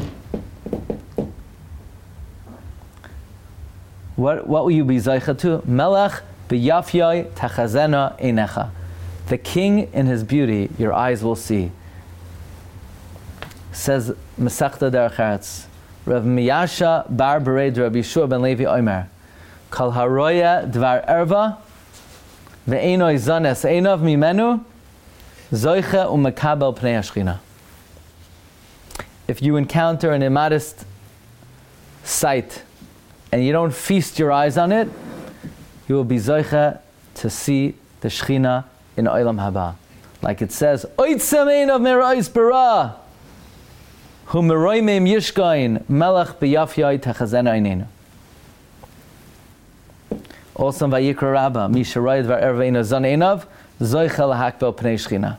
[SPEAKER 2] What what will you be zaycha to? Melech b'yafyai tachazena einecha. The king in his beauty, your eyes will see. Says Masechta Derech Eretz. Rav Miyasha bar Bered Rabbi Yeshua ben Levi Omer, Kal haroya dvar erva, ve'enoi zanes einav mimenu, zoiche umekabel pnei hashchina. If you encounter an immodest sight and you don't feast your eyes on it, you will be zoiche to see the Shechina in Olam Haba. Like it says, Oitzemein of Merais Bara. Hu meroimim yishkain melech b'yafyai techazena einenu. Also in Vayikra Rabbah, mi sharayid v'erveinu zan einav zoicha lahakbel pnei Shechina.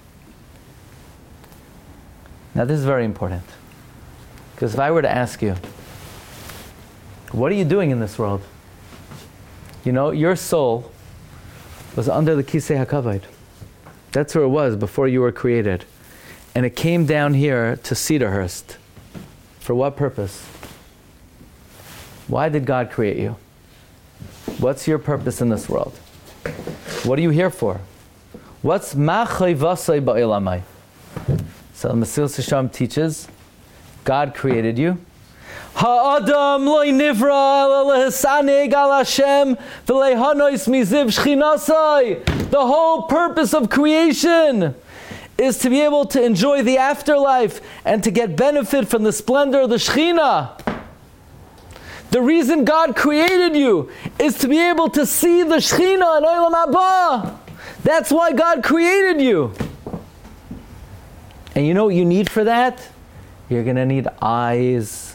[SPEAKER 2] Now this is very important, because if I were to ask you, what are you doing in this world? You know, your soul was under the Kisei HaKavod. That's where it was before you were created. And it came down here to Cedarhurst. For what purpose? Why did God create you? What's your purpose in this world? What are you here for? What's ma'chay vasay ba'ilamai? So Mesilas Yesharim teaches, God created you Ha'adam loy nivra ela lehisaneg al Hashem v'lehanois miziv shchinasai. The whole purpose of creation is to be able to enjoy the afterlife and to get benefit from the splendor of the Shekhinah. The reason God created you is to be able to see the Shekhinah in Olam Haba. That's why God created you. And you know what you need for that? You're going to need eyes.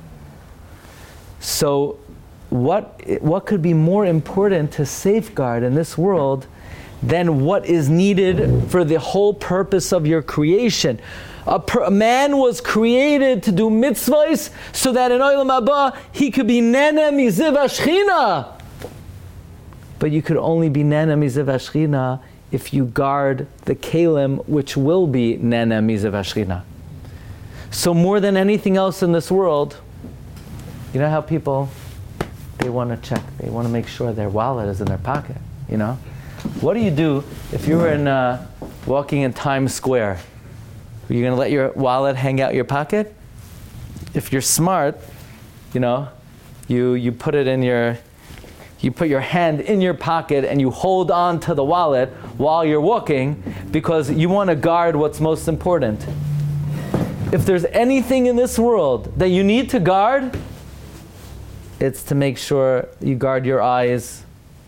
[SPEAKER 2] So what, what could be more important to safeguard in this world than what is needed for the whole purpose of your creation? A, per, a man was created to do mitzvahs so that in Olam Haba he could be nene miziv hashchina. But you could only be nene miziv hashchina if you guard the kelim, which will be nene miziv hashchina. So more than anything else in this world, you know how people, they want to check, they want to make sure their wallet is in their pocket, you know? What do you do if you were in, uh, walking in Times Square? Are you going to let your wallet hang out your pocket? If you're smart, you know, you, you put it in your, you put your hand in your pocket and you hold on to the wallet while you're walking because you want to guard what's most important. If there's anything in this world that you need to guard, it's to make sure you guard your eyes.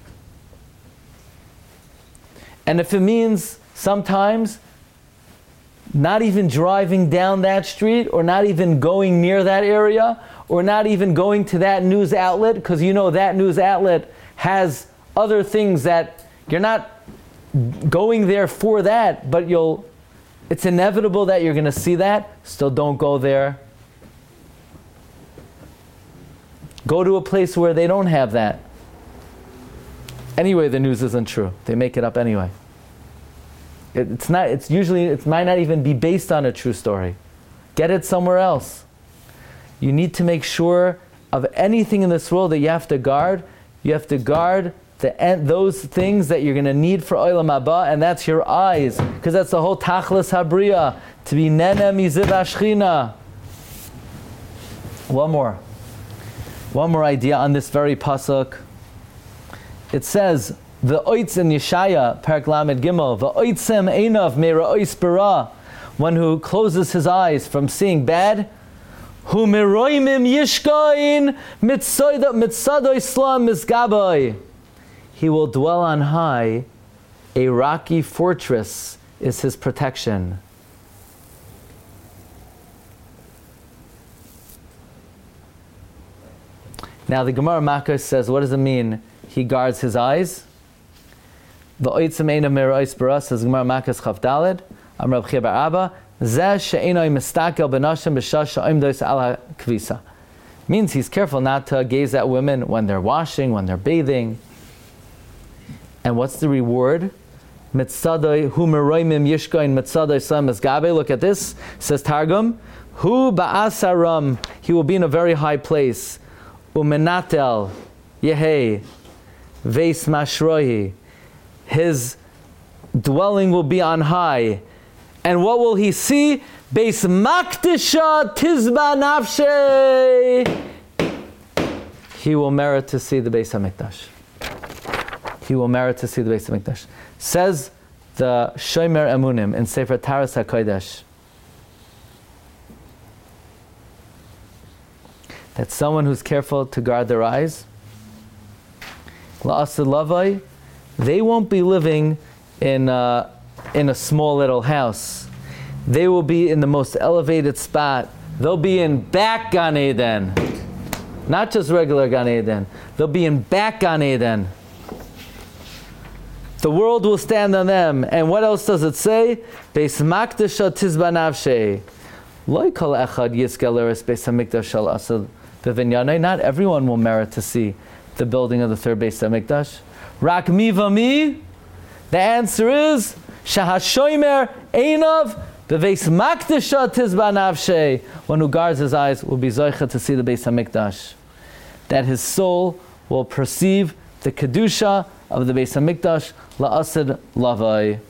[SPEAKER 2] And if it means sometimes not even driving down that street, or not even going near that area, or not even going to that news outlet, because you know that news outlet has other things that you're not going there for that, but you'll, it's inevitable that you're going to see that, still don't go there. Go to a place where they don't have that. Anyway, the news isn't true. They make it up anyway. It's not, it's usually, it might not even be based on a true story. Get it somewhere else. You need to make sure of anything in this world that you have to guard. You have to guard the, those things that you're going to need for Olam Haba, and that's your eyes. Because that's the whole Tachlis Habriya, to be Nene Miziv Hashchina. One more. One more idea on this very pasuk. It says, the oitz in Yeshaya, Parak Lamed Gimel, the oitzem einav me'ra'ois bara, one who closes his eyes from seeing bad, hu meroimim yishkain mitzado islam misgabai, he will dwell on high, a rocky fortress is his protection. Now the Gemara Makos says, what does it mean? He guards his eyes. The oitzem einav me'ra'ois bara, says Gemara Makos Chaf Daled, Am Rav Chia bar Abba, zeh she'enoi mistakel benashim b'shas she'omdos al ha'kvisa. Means he's careful not to gaze at women when they're washing, when they're bathing. And what's the reward? Mitzadoi hu meroimim yishkoin mitzadoi sam esgabe. Look at this. Says Targum, hu ba'asaram. He will be in a very high place. Umenatel yehei veis mashrohi. His dwelling will be on high. And what will he see? Beis makdisha tizba nafshe. He will merit to see the Beis HaMikdash. He will merit to see the Beis HaMikdash. Says the Shomer Emunim in Sefer Taras HaKodesh that someone who's careful to guard their eyes, la'ased lavai, they won't be living in a, in a small little house. They will be in the most elevated spot. They'll be in back Gan Eden. Not just regular Gan Eden. They'll be in back Gan Eden. The world will stand on them. And what else does it say? Beis makdisha tizba nafshei. Lo kol echad yizke leres Beis HaMikdash shel asel b'vinyanei. Not everyone will merit to see the building of the third Beis HaMikdash. Rak mi v'mi? The answer is Shahashomer Einav Beveis Makdisha Tizba Nafshe. One who guards his eyes will be Zoicha to see the Beis HaMikdash. That his soul will perceive the Kedusha of the Beis HaMikdash La'ased Lavai.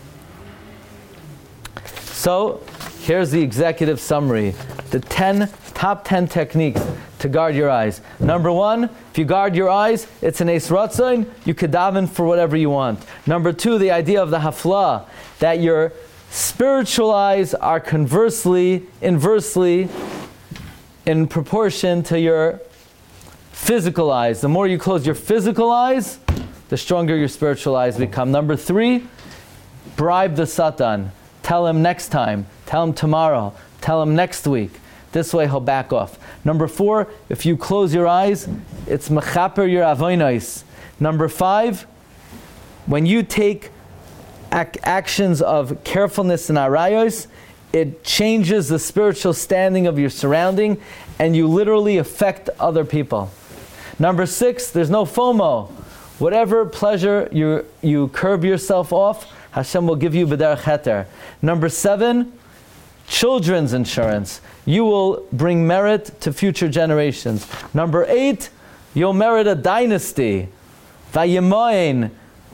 [SPEAKER 2] So, here's the executive summary. The ten Top ten techniques to guard your eyes. Number one, if you guard your eyes, it's an Eis Ratzon, you could daven for whatever you want. Number two, the idea of the hafla, that your spiritual eyes are conversely, inversely, in proportion to your physical eyes. The more you close your physical eyes, the stronger your spiritual eyes become. Number three, bribe the Satan. Tell him next time. Tell him tomorrow. Tell him next week. This way he'll back off. Number four, if you close your eyes, it's mechaper your avonos. Number five, when you take ac- actions of carefulness and arayos, it changes the spiritual standing of your surrounding, and you literally affect other people. Number six, there's no FOMO. Whatever pleasure you you curb yourself off, Hashem will give you b'derech heter. Number seven, children's insurance. You will bring merit to future generations. Number eight, you'll merit a dynasty. Vayemoin.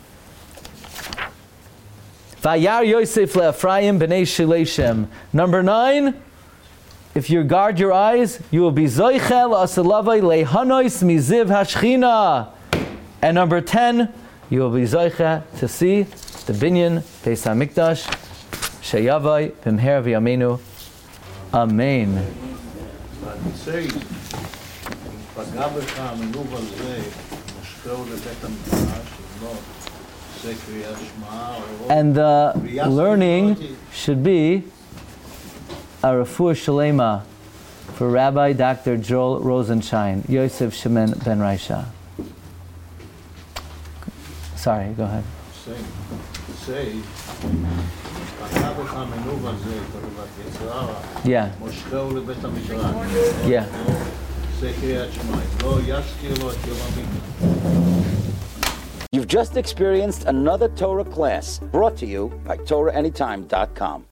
[SPEAKER 2] Vayar Yosef le'Ephraim b'nei Shileshem. Number nine, if you guard your eyes, you will be zoichel asalavai lehanois miziv hashchina. And number ten, you will be zoicha to see the binyan Beis Hamikdash sheyavai b'mher v'yameinu. Amen.
[SPEAKER 4] ואני say, פגע בך המנוב הזה, משכהו לבית המקדש, לבנות, עושה קריאת שמע,
[SPEAKER 2] And the learning should be a refuah shalema for Rabbi Doctor Joel Rosenshine, Yosef Shemen Ben Raisha. Sorry, go ahead.
[SPEAKER 4] say, say, פגע בך המנוב הזה, כתובת יצרה,
[SPEAKER 2] Yeah,
[SPEAKER 4] משכהו לבית המקדש,
[SPEAKER 2] yeah.
[SPEAKER 4] עושה קריאת שמע, לא יזכיר לו את יום המקדש.
[SPEAKER 1] You've just experienced another Torah class brought to you by Torah Anytime dot com.